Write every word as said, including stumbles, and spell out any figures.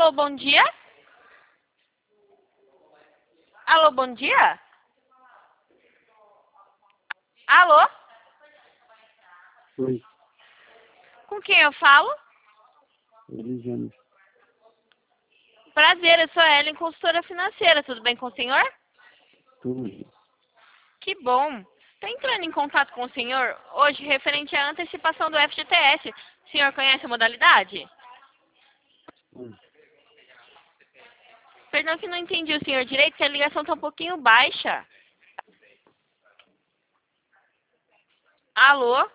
Alô, bom dia? Alô, bom dia? Alô? Oi, Com quem eu falo? Elisânia. Prazer, eu sou a Ellen, consultora financeira. Tudo bem com o senhor? Tudo. Que bom. Estou entrando em contato com o senhor hoje referente à antecipação do F G T S. O senhor conhece a modalidade? Hum. Perdão que não entendi o senhor direito, que a ligação está um pouquinho baixa. Alô?